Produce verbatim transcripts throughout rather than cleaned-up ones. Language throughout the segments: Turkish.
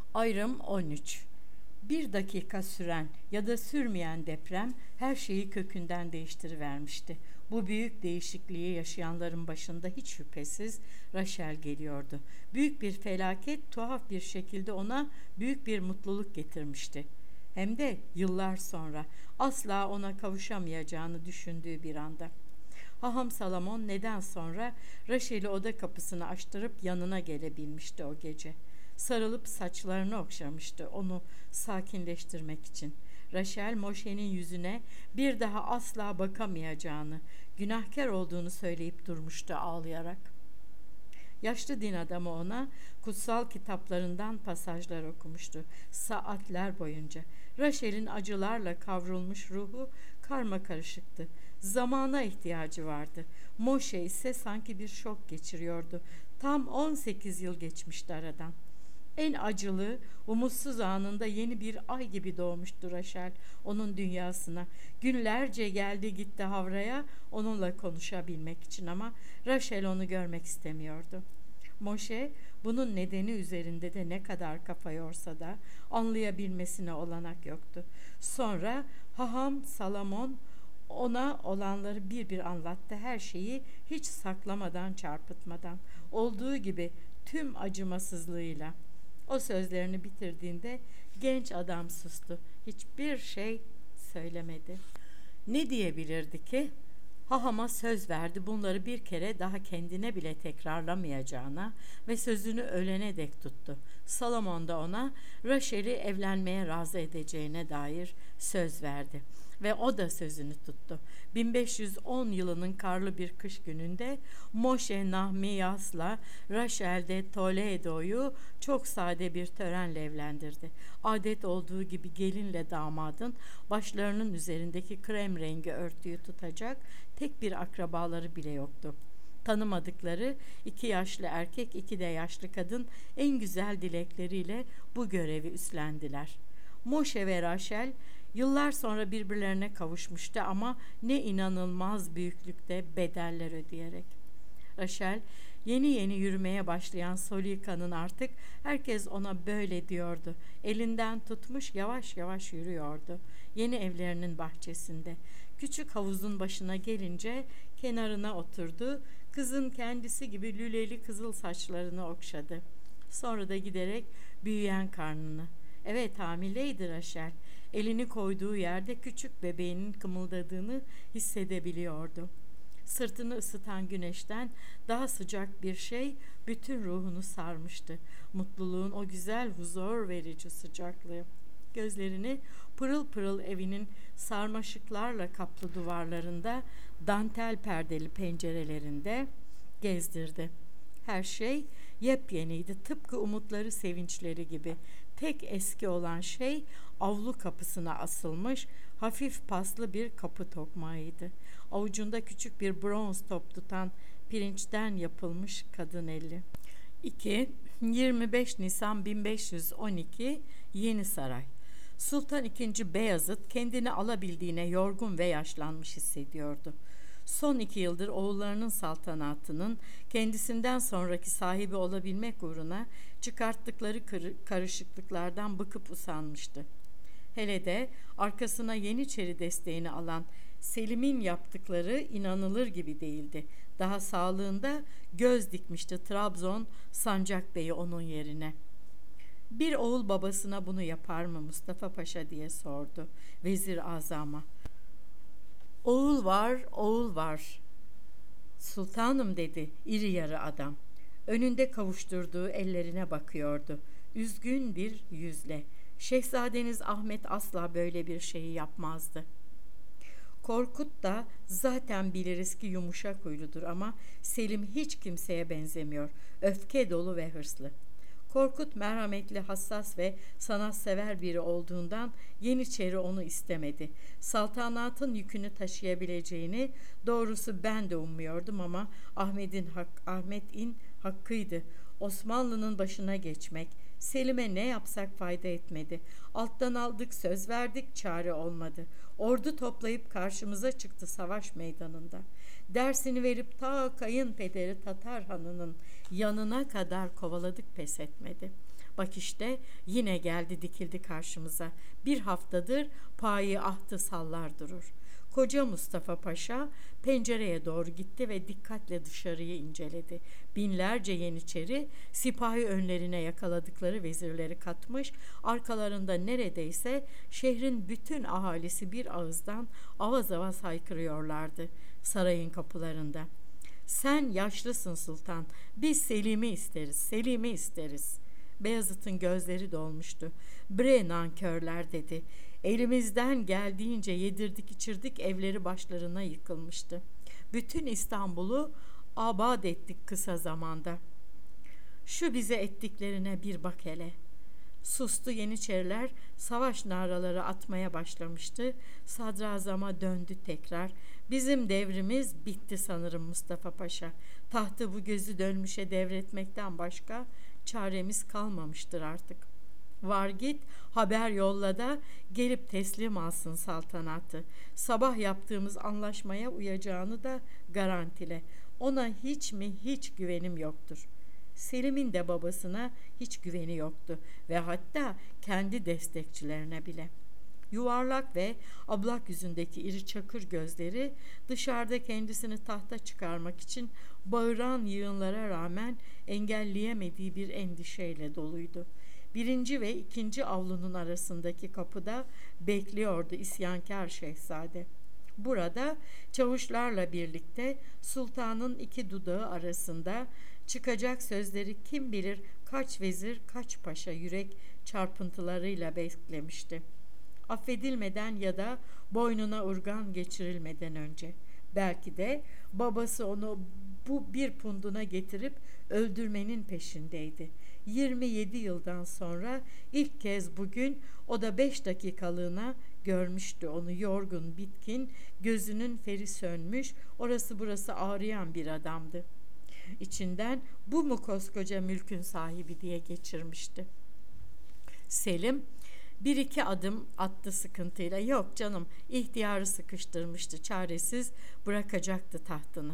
Ayrım on üç. Bir dakika süren ya da sürmeyen deprem her şeyi kökünden değiştirivermişti. Bu büyük değişikliği yaşayanların başında hiç şüphesiz Rachel geliyordu. Büyük bir felaket tuhaf bir şekilde ona büyük bir mutluluk getirmişti. Hem de yıllar sonra asla ona kavuşamayacağını düşündüğü bir anda. Haham Salamon neden sonra Rachel'i oda kapısını açtırıp yanına gelebilmişti o gece. Sarılıp saçlarını okşamıştı onu sakinleştirmek için. Rachel Moshe'nin yüzüne bir daha asla bakamayacağını, günahkar olduğunu söyleyip durmuştu ağlayarak. Yaşlı din adamı ona kutsal kitaplarından pasajlar okumuştu saatler boyunca. Rachel'in acılarla kavrulmuş ruhu karma karışıktı. Zamana ihtiyacı vardı. Moshe ise sanki bir şok geçiriyordu. Tam on sekiz yıl geçmişti aradan. En acılı, umutsuz anında yeni bir ay gibi doğmuştu Rachel onun dünyasına. Günlerce geldi gitti Havra'ya onunla konuşabilmek için ama Rachel onu görmek istemiyordu. Moshe bunun nedeni üzerinde de ne kadar kafa yorsa da anlayabilmesine olanak yoktu. Sonra Haham Salamon ona olanları bir bir anlattı, her şeyi hiç saklamadan çarpıtmadan, olduğu gibi tüm acımasızlığıyla. O sözlerini bitirdiğinde genç adam sustu. Hiçbir şey söylemedi. Ne diyebilirdi ki? Hahama söz verdi bunları bir kere daha kendine bile tekrarlamayacağına ve sözünü ölene dek tuttu. Salomon da ona Rachel'i evlenmeye razı edeceğine dair söz verdi. Ve o da sözünü tuttu. bin beş yüz on yılının karlı bir kış gününde Moshe Nahmiyas'la Rachel de Toledo'yu çok sade bir törenle evlendirdi. Adet olduğu gibi gelinle damadın başlarının üzerindeki krem rengi örtüyü tutacak tek bir akrabaları bile yoktu. Tanımadıkları iki yaşlı erkek, iki de yaşlı kadın en güzel dilekleriyle bu görevi üstlendiler. Moshe ve Rachel yıllar sonra birbirlerine kavuşmuştu ama ne inanılmaz büyüklükte bedeller ödeyerek. Rachel yeni yeni yürümeye başlayan Solika'nın artık herkes ona böyle diyordu. Elinden tutmuş yavaş yavaş yürüyordu. Yeni evlerinin bahçesinde. Küçük havuzun başına gelince kenarına oturdu. Kızın kendisi gibi lüleli kızıl saçlarını okşadı. Sonra da giderek büyüyen karnını. Evet, hamileydi Rachel. Elini koyduğu yerde küçük bebeğinin kımıldadığını hissedebiliyordu. Sırtını ısıtan güneşten daha sıcak bir şey bütün ruhunu sarmıştı. Mutluluğun o güzel huzur verici sıcaklığı. Gözlerini pırıl pırıl evinin sarmaşıklarla kaplı duvarlarında, dantel perdeli pencerelerinde gezdirdi. Her şey yepyeniydi, tıpkı umutları, sevinçleri gibi. Tek eski olan şey avlu kapısına asılmış hafif paslı bir kapı tokmağıydı. Avucunda küçük bir bronz top tutan pirinçten yapılmış kadın eli. iki. yirmi beş Nisan bin beş yüz on iki Yeni Saray. Sultan ikinci. Beyazıt kendini alabildiğine yorgun ve yaşlanmış hissediyordu. Son iki yıldır oğullarının saltanatının kendisinden sonraki sahibi olabilmek uğruna çıkarttıkları karışıklıklardan bıkıp usanmıştı. Hele de arkasına Yeniçeri desteğini alan Selim'in yaptıkları inanılır gibi değildi. Daha sağlığında göz dikmişti Trabzon Sancak Bey'i onun yerine. Bir oğul babasına bunu yapar mı Mustafa Paşa diye sordu Vezir Azam'a. Oğul var, oğul var. Sultanım dedi iri yarı adam. Önünde kavuşturduğu ellerine bakıyordu. Üzgün bir yüzle. Şehzadeniz Ahmet asla böyle bir şeyi yapmazdı. Korkut da zaten biliriz ki yumuşak huyludur ama Selim hiç kimseye benzemiyor. Öfke dolu ve hırslı. Korkut merhametli, hassas ve sanatsever biri olduğundan Yeniçeri onu istemedi. Saltanatın yükünü taşıyabileceğini doğrusu ben de ummuyordum ama Ahmet'in hak, Ahmet'in hakkıydı. Osmanlı'nın başına geçmek. Selim'e ne yapsak fayda etmedi. Alttan aldık, söz verdik, çare olmadı. Ordu toplayıp karşımıza çıktı savaş meydanında. Dersini verip ta kayınpederi Tatar Hanı'nın yanına kadar kovaladık, pes etmedi. Bak işte yine geldi dikildi karşımıza. Bir haftadır payı ahtı sallar durur. Koca Mustafa Paşa pencereye doğru gitti ve dikkatle dışarıyı inceledi. Binlerce yeniçeri sipahi önlerine yakaladıkları vezirleri katmış, arkalarında neredeyse şehrin bütün ahalisi bir ağızdan avaz avaz haykırıyorlardı sarayın kapılarında. Sen yaşlısın sultan, biz Selim'i isteriz, Selim'i isteriz. Beyazıt'ın gözleri dolmuştu. Bre nankörler dedi. Elimizden geldiğince yedirdik içirdik, evleri başlarına yıkılmıştı. Bütün İstanbul'u abad ettik kısa zamanda. Şu bize ettiklerine bir bak hele. Sustu yeniçeriler, savaş naraları atmaya başlamıştı. Sadrazama döndü tekrar. Bizim devrimiz bitti sanırım Mustafa Paşa. Tahtı bu gözü dönmüşe devretmekten başka çaremiz kalmamıştır artık. Var git haber yolla da gelip teslim alsın saltanatı. Sabah yaptığımız anlaşmaya uyacağını da garantile. Ona hiç mi hiç güvenim yoktur. Selim'in de babasına hiç güveni yoktu ve hatta kendi destekçilerine bile. Yuvarlak ve ablak yüzündeki iri çakır gözleri dışarıda kendisini tahta çıkarmak için bağıran yığınlara rağmen engelleyemediği bir endişeyle doluydu. Birinci ve ikinci avlunun arasındaki kapıda bekliyordu isyankar şehzade. Burada çavuşlarla birlikte sultanın iki dudağı arasında çıkacak sözleri kim bilir kaç vezir kaç paşa yürek çarpıntılarıyla beklemişti. Affedilmeden ya da boynuna urgan geçirilmeden önce. Belki de babası onu bu bir punduna getirip öldürmenin peşindeydi. yirmi yedi yıldan sonra ilk kez bugün o da beş dakikalığına görmüştü onu yorgun, bitkin, gözünün feri sönmüş, orası burası ağrıyan bir adamdı. İçinden bu mu koskoca mülkün sahibi diye geçirmişti. Selim bir iki adım attı sıkıntıyla. Yok canım, ihtiyarı sıkıştırmıştı, çaresiz bırakacaktı tahtını.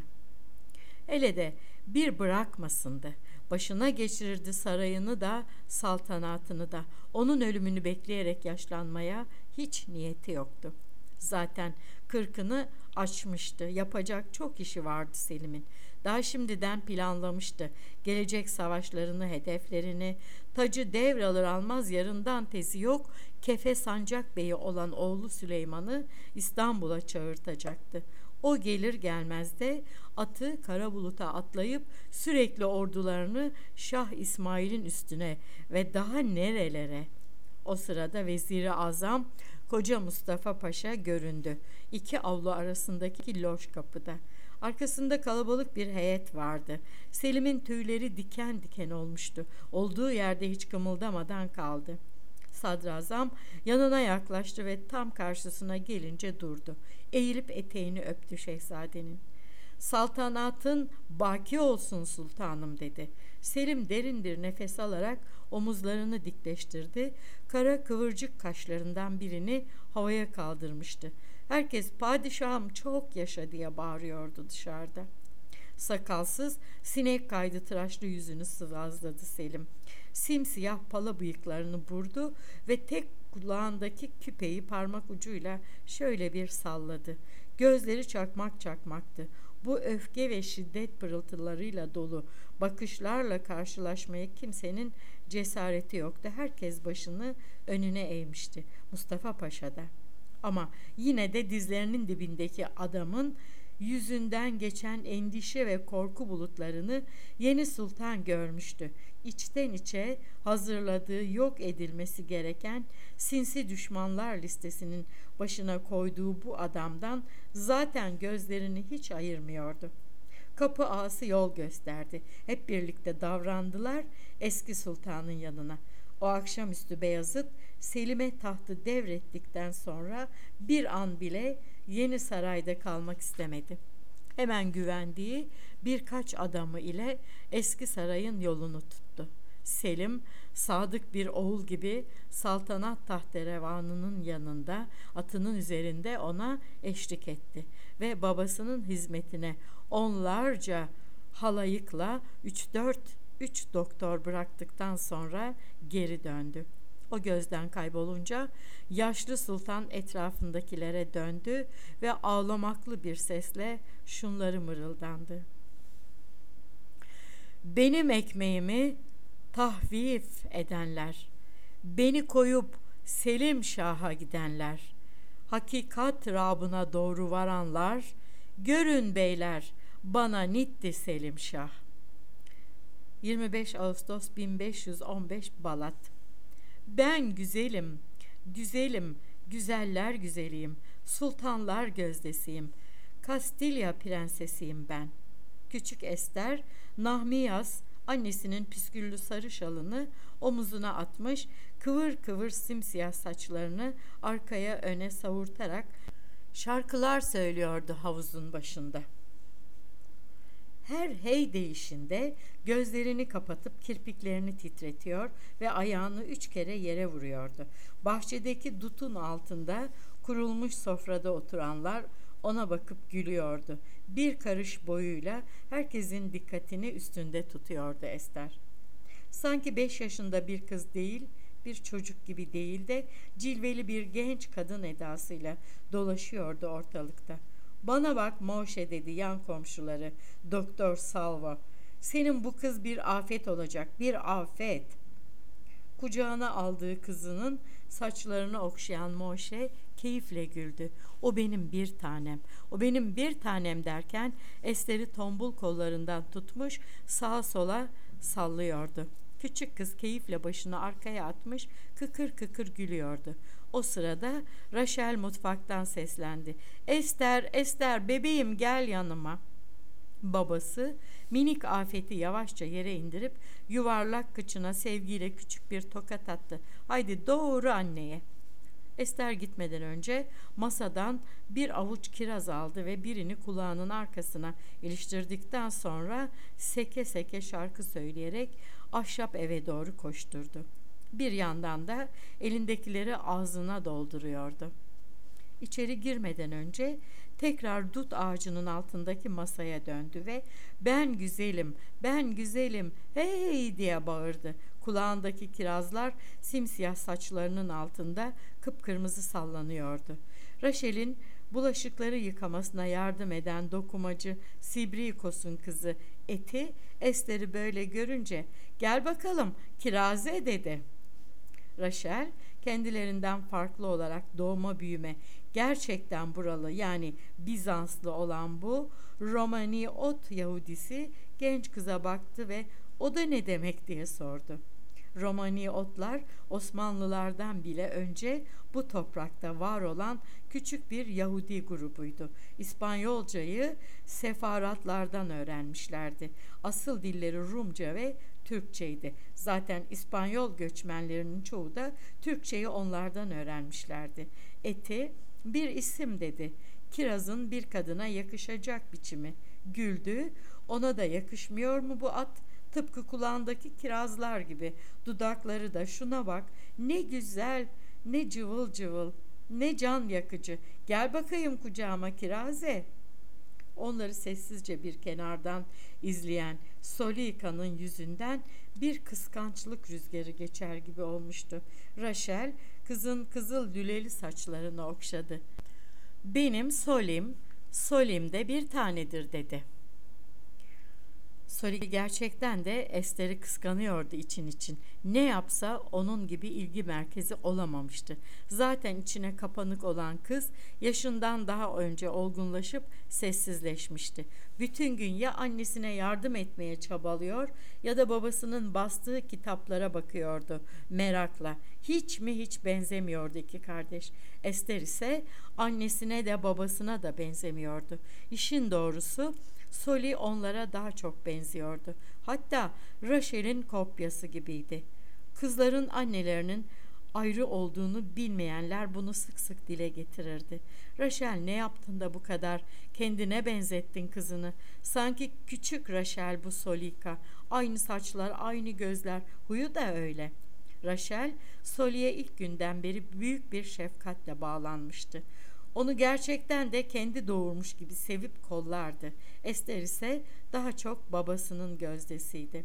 Hele de bir bırakmasındı. Başına geçirirdi sarayını da saltanatını da. Onun ölümünü bekleyerek yaşlanmaya hiç niyeti yoktu. Zaten kırkını açmıştı. Yapacak çok işi vardı Selim'in. Daha şimdiden planlamıştı. Gelecek savaşlarını, hedeflerini, tacı devralır almaz yarından tezi yok, Kefe Sancak Bey'i olan oğlu Süleyman'ı İstanbul'a çağırtacaktı. O gelir gelmez de atı Karabulut'a atlayıp sürekli ordularını Şah İsmail'in üstüne ve daha nerelere. O sırada Vezir-i Azam Koca Mustafa Paşa göründü. İki avlu arasındaki loş kapıda. Arkasında kalabalık bir heyet vardı. Selim'in tüyleri diken diken olmuştu. Olduğu yerde hiç kımıldamadan kaldı. Sadrazam yanına yaklaştı ve tam karşısına gelince durdu. Eğilip eteğini öptü şehzadenin. Saltanatın baki olsun sultanım dedi. Selim derin bir nefes alarak omuzlarını dikleştirdi. Kara kıvırcık kaşlarından birini havaya kaldırmıştı. Herkes padişahım çok yaşa diye bağırıyordu dışarıda. Sakalsız, sinek kaydı tıraşlı yüzünü sıvazladı Selim. Simsiyah pala bıyıklarını burdu ve tek kulağındaki küpeyi parmak ucuyla şöyle bir salladı. Gözleri çakmak çakmaktı. Bu öfke ve şiddet pırıltılarıyla dolu bakışlarla karşılaşmaya kimsenin cesareti yoktu. Herkes başını önüne eğmişti. Mustafa Paşa da. Ama yine de dizlerinin dibindeki adamın yüzünden geçen endişe ve korku bulutlarını yeni sultan görmüştü. İçten içe hazırladığı yok edilmesi gereken sinsi düşmanlar listesinin başına koyduğu bu adamdan zaten gözlerini hiç ayırmıyordu. Kapı ağası yol gösterdi. Hep birlikte davrandılar eski sultanın yanına. O akşamüstü Beyazıt Selim'e tahtı devrettikten sonra bir an bile Yeni Saray'da kalmak istemedi. Hemen güvendiği birkaç adamı ile eski sarayın yolunu tuttu. Selim, sadık bir oğul gibi saltanat tahterevanının yanında, atının üzerinde ona eşlik etti ve babasının hizmetine onlarca halayıkla üç dört üç doktor bıraktıktan sonra geri döndü. O gözden kaybolunca yaşlı sultan etrafındakilere döndü ve ağlamaklı bir sesle şunları mırıldandı: "Benim ekmeğimi tahvif edenler, beni koyup Selim Şah'a gidenler, hakikat rabına doğru varanlar, görün beyler, bana nitti Selim Şah." yirmi beş Ağustos bin beş yüz on beş Balat. Ben güzelim, güzelim, güzeller güzeliyim, sultanlar gözdesiyim, Kastilya prensesiyim ben. Küçük Ester, Nahmiyas, annesinin püsküllü sarı şalını omuzuna atmış, kıvır kıvır simsiyah saçlarını arkaya öne savurtarak şarkılar söylüyordu havuzun başında. Her hey deyişinde gözlerini kapatıp kirpiklerini titretiyor ve ayağını üç kere yere vuruyordu. Bahçedeki dutun altında kurulmuş sofrada oturanlar ona bakıp gülüyordu. Bir karış boyuyla herkesin dikkatini üstünde tutuyordu Ester. Sanki beş yaşında bir kız değil, bir çocuk gibi değil de cilveli bir genç kadın edasıyla dolaşıyordu ortalıkta. "Bana bak Moşe," dedi yan komşuları, Doktor Salvo. "Senin bu kız bir afet olacak, bir afet." Kucağına aldığı kızının saçlarını okşayan Moşe keyifle güldü. "O benim bir tanem, o benim bir tanem," derken Ester'i tombul kollarından tutmuş sağa sola sallıyordu. Küçük kız keyifle başını arkaya atmış kıkır kıkır gülüyordu. O sırada Rachel mutfaktan seslendi: "Ester, Ester, bebeğim gel yanıma." Babası minik afeti yavaşça yere indirip yuvarlak kıçına sevgiyle küçük bir tokat attı. "Haydi doğru anneye." Ester gitmeden önce masadan bir avuç kiraz aldı ve birini kulağının arkasına iliştirdikten sonra seke seke şarkı söyleyerek ahşap eve doğru koşturdu. Bir yandan da elindekileri ağzına dolduruyordu. İçeri girmeden önce tekrar dut ağacının altındaki masaya döndü ve "Ben güzelim, ben güzelim, hey!" diye bağırdı. Kulağındaki kirazlar simsiyah saçlarının altında kıpkırmızı sallanıyordu. Rachel'in bulaşıkları yıkamasına yardım eden dokumacı Sibrikos'un kızı Eti, Ester'i böyle görünce "Gel bakalım kiraze," dedi. Rachel kendilerinden farklı olarak doğma büyüme gerçekten buralı yani Bizanslı olan bu Romaniot Yahudisi genç kıza baktı ve "O da ne demek?" diye sordu. Romaniotlar Osmanlılardan bile önce bu toprakta var olan küçük bir Yahudi grubuydu. İspanyolcayı sefaratlardan öğrenmişlerdi. Asıl dilleri Rumca ve Türkçeydi. Zaten İspanyol göçmenlerinin çoğu da Türkçeyi onlardan öğrenmişlerdi. Eti bir isim dedi. Kirazın bir kadına yakışacak biçimi. Güldü. "Ona da yakışmıyor mu bu at? Tıpkı kulağındaki kirazlar gibi. Dudakları da şuna bak. Ne güzel, ne cıvıl cıvıl, ne can yakıcı. Gel bakayım kucağıma kiraze." Onları sessizce bir kenardan izleyen Solika'nın yüzünden bir kıskançlık rüzgarı geçer gibi olmuştu. Rachel kızın kızıl lüleli saçlarını okşadı. "Benim Solim, Solim de bir tanedir," dedi. Solika gerçekten de Ester'i kıskanıyordu için için. Ne yapsa onun gibi ilgi merkezi olamamıştı. Zaten içine kapanık olan kız yaşından daha önce olgunlaşıp sessizleşmişti. Bütün gün ya annesine yardım etmeye çabalıyor ya da babasının bastığı kitaplara bakıyordu merakla. Hiç mi hiç benzemiyordu iki kardeş. Ester ise annesine de babasına da benzemiyordu. İşin doğrusu Soli onlara daha çok benziyordu. Hatta Rachel'in kopyası gibiydi. Kızların annelerinin ayrı olduğunu bilmeyenler bunu sık sık dile getirirdi. "Rachel, ne yaptın da bu kadar kendine benzettin kızını? Sanki küçük Rachel bu Solika. Aynı saçlar, aynı gözler, huyu da öyle." Rachel, Soli'ye ilk günden beri büyük bir şefkatle bağlanmıştı. Onu gerçekten de kendi doğurmuş gibi sevip kollardı. Ester ise daha çok babasının gözdesiydi.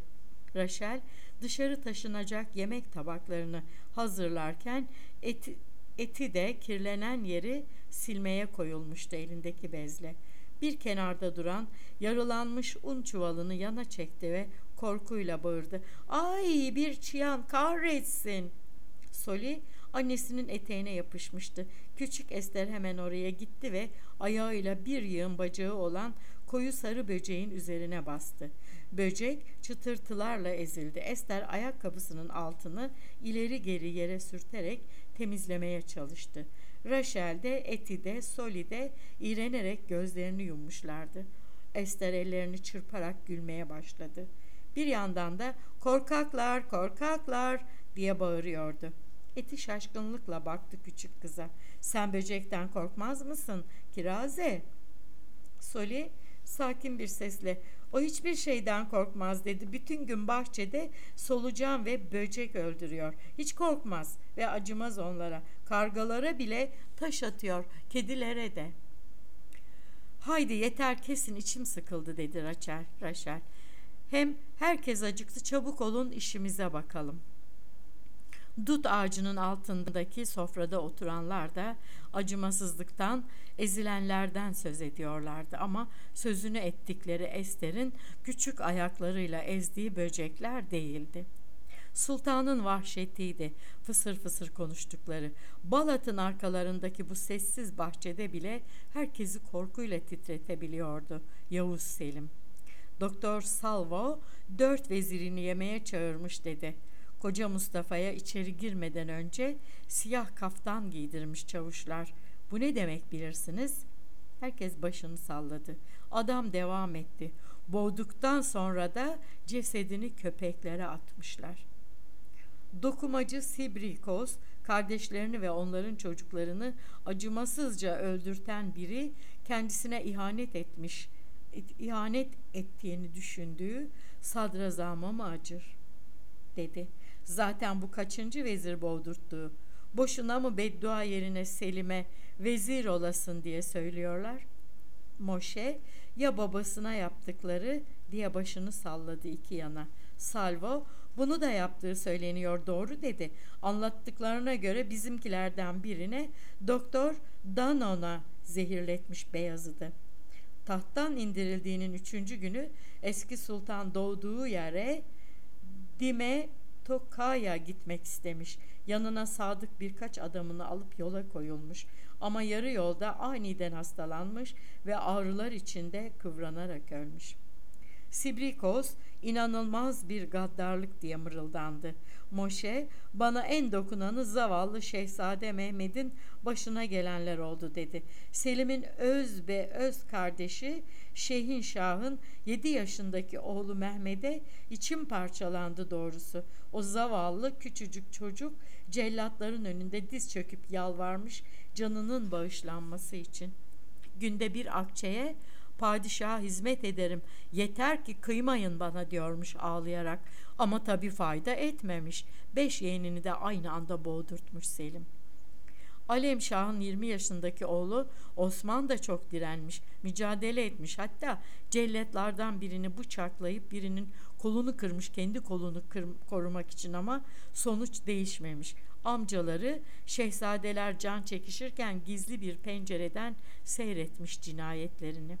Rachel dışarı taşınacak yemek tabaklarını hazırlarken eti, eti de kirlenen yeri silmeye koyulmuştu elindeki bezle. Bir kenarda duran yarılanmış un çuvalını yana çekti ve korkuyla bağırdı. "Ay, bir çıyan, kahretsin!" Soli annesinin eteğine yapışmıştı. Küçük Ester hemen oraya gitti ve ayağıyla bir yığın bacağı olan koyu sarı böceğin üzerine bastı. Böcek çıtırtılarla ezildi. Ester ayakkabısının altını ileri geri yere sürterek temizlemeye çalıştı. Rachel de, Eti de, Soli de iğrenerek gözlerini yummuşlardı. Ester ellerini çırparak gülmeye başladı. Bir yandan da "Korkaklar, korkaklar!" diye bağırıyordu. Eti şaşkınlıkla baktı küçük kıza. "Sen böcekten korkmaz mısın Kiraze?" Soli sakin bir sesle "O hiçbir şeyden korkmaz" dedi. "Bütün gün bahçede solucan ve böcek öldürüyor. Hiç korkmaz ve acımaz onlara. Kargalara bile taş atıyor, kedilere de." "Haydi yeter, kesin, içim sıkıldı" dedi Rachel. Rachel. "Hem herkes acıktı, çabuk olun, işimize bakalım." Dut ağacının altındaki sofrada oturanlar da acımasızlıktan, ezilenlerden söz ediyorlardı ama sözünü ettikleri Ester'in küçük ayaklarıyla ezdiği böcekler değildi. Sultanın vahşetiydi fısır fısır konuştukları. Balat'ın arkalarındaki bu sessiz bahçede bile herkesi korkuyla titretebiliyordu Yavuz Selim. "Doktor Salvo dört vezirini yemeğe çağırmış" dedi. Koca Mustafa'ya içeri girmeden önce siyah kaftan giydirmiş çavuşlar. "Bu ne demek bilirsiniz?" Herkes başını salladı. Adam devam etti. "Boğduktan sonra da cesedini köpeklere atmışlar." Dokumacı Sibrikos, kardeşlerini ve onların çocuklarını acımasızca öldürten biri kendisine ihanet etmiş, ihanet ettiğini düşündüğü sadrazama mı acır, dedi. "Zaten bu kaçıncı vezir boğdurttuğu? Boşuna mı beddua yerine Selim'e vezir olasın diye söylüyorlar?" Moşe, "Ya babasına yaptıkları" diye başını salladı iki yana. Salvo, "Bunu da yaptığı söyleniyor, doğru" dedi. "Anlattıklarına göre bizimkilerden birine Doktor Danon'a zehirletmiş Beyazıt'ı. Tahttan indirildiğinin üçüncü günü eski sultan doğduğu yere Dime Toka'ya gitmek istemiş. Yanına sadık birkaç adamını alıp yola koyulmuş. Ama yarı yolda aniden hastalanmış ve ağrılar içinde kıvranarak ölmüş." Sibrikos, "İnanılmaz bir gaddarlık" diye mırıldandı. Moşe, "Bana en dokunanı zavallı Şehzade Mehmet'in başına gelenler oldu" dedi. "Selim'in öz ve öz kardeşi Şehinşah'ın yedi yaşındaki oğlu Mehmet'e içim parçalandı doğrusu. O zavallı küçücük çocuk cellatların önünde diz çöküp yalvarmış canının bağışlanması için. Günde bir akçeye 'Padişaha hizmet ederim, yeter ki kıymayın bana' diyormuş ağlayarak. Ama tabii fayda etmemiş. Beş yeğenini de aynı anda boğdurtmuş Selim. Alemşah'ın yirmi yaşındaki oğlu Osman da çok direnmiş, mücadele etmiş. Hatta celletlerden birini bıçaklayıp birinin kolunu kırmış, kendi kolunu kır, korumak için, ama sonuç değişmemiş. Amcaları şehzadeler can çekişirken gizli bir pencereden seyretmiş cinayetlerini.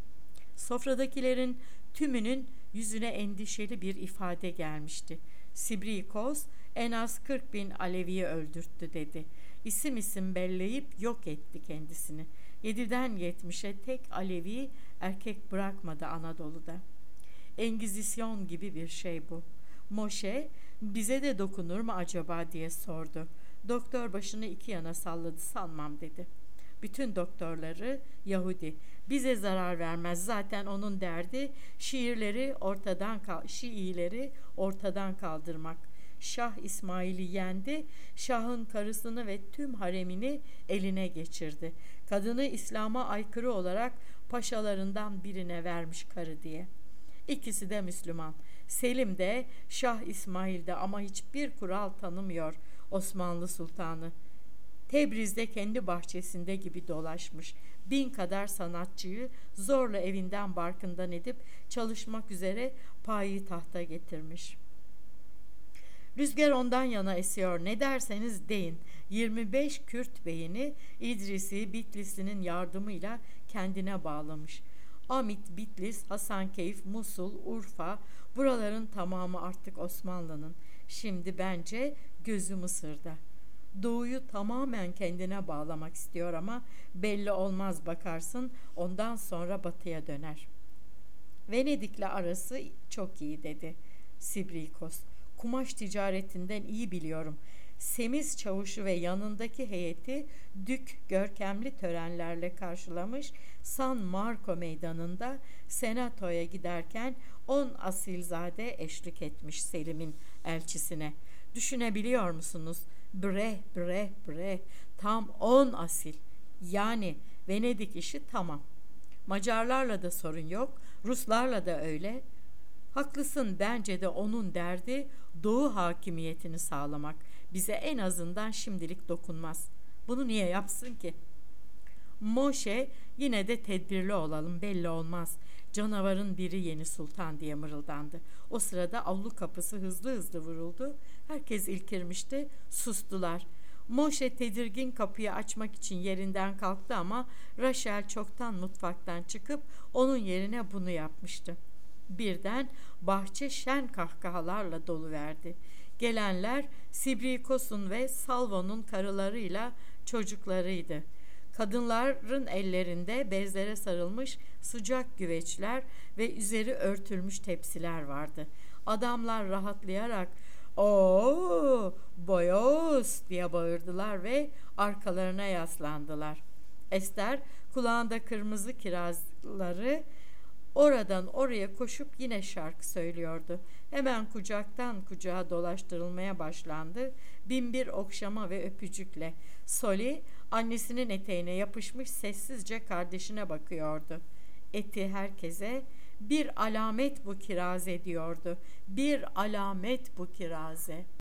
Sofradakilerin tümünün yüzüne endişeli bir ifade gelmişti. Sibrikos en az kırk bin Alevi'yi öldürttü dedi. İsim isim belleyip yok etti kendisini. Yediden yetmişe tek Alevi erkek bırakmadı Anadolu'da. Engizisyon gibi bir şey bu. Moşe, "Bize de dokunur mu acaba?" diye sordu. Doktor başını iki yana salladı. "Sanmam" dedi. Bütün doktorları Yahudi. "Bize zarar vermez. Zaten onun derdi şiirleri ortadan kal Şiileri ortadan kaldırmak. Şah İsmail'i yendi. Şah'ın karısını ve tüm haremini eline geçirdi. Kadını İslam'a aykırı olarak paşalarından birine vermiş karı diye. İkisi de Müslüman. Selim de Şah İsmail de, ama hiçbir kural tanımıyor Osmanlı Sultanı. Tebriz'de kendi bahçesinde gibi dolaşmış. Bin kadar sanatçıyı zorla evinden barkından edip çalışmak üzere payitahta getirmiş. Rüzgar ondan yana esiyor, ne derseniz deyin. yirmi beş Kürt beyini İdrisi Bitlisli'nin yardımıyla kendine bağlamış. Amit, Bitlis, Hasankeyf, Musul, Urfa, buraların tamamı artık Osmanlı'nın. Şimdi bence gözü Mısır'da. Doğuyu tamamen kendine bağlamak istiyor ama belli olmaz, bakarsın ondan sonra batıya döner. Venedik'le arası çok iyi dedi Sibrikos. Kumaş ticaretinden iyi biliyorum. Semiz çavuşu ve yanındaki heyeti dük görkemli törenlerle karşılamış, San Marco meydanında senatoya giderken on asilzade eşlik etmiş Selim'in elçisine. Düşünebiliyor musunuz? Bre bre bre, tam on asil. Yani Venedik işi tamam. Macarlarla da sorun yok, Ruslarla da öyle. Haklısın, bence de onun derdi Doğu hakimiyetini sağlamak. Bize en azından şimdilik dokunmaz. Bunu niye yapsın ki? Moşe, yine de tedbirli olalım, belli olmaz. Canavarın biri yeni sultan diye mırıldandı. O sırada avlu kapısı hızlı hızlı vuruldu. Herkes ilkirmişti, sustular. Moşe tedirgin kapıyı açmak için yerinden kalktı ama Rachel çoktan mutfaktan çıkıp onun yerine bunu yapmıştı. Birden bahçe şen kahkahalarla doluverdi. Gelenler Sibrikos'un ve Salvo'nun karılarıyla çocuklarıydı. Kadınların ellerinde bezlere sarılmış sıcak güveçler ve üzeri örtülmüş tepsiler vardı. Adamlar rahatlayarak "Oo, boyos!" diye bağırdılar ve arkalarına yaslandılar. Ester kulağında kırmızı kirazları oradan oraya koşup yine şarkı söylüyordu. Hemen kucaktan kucağa dolaştırılmaya başlandı. Binbir okşama ve öpücükle. Soli annesinin eteğine yapışmış sessizce kardeşine bakıyordu. Eti herkese bir alamet bu kiraze diyordu. Bir alamet bu kiraze.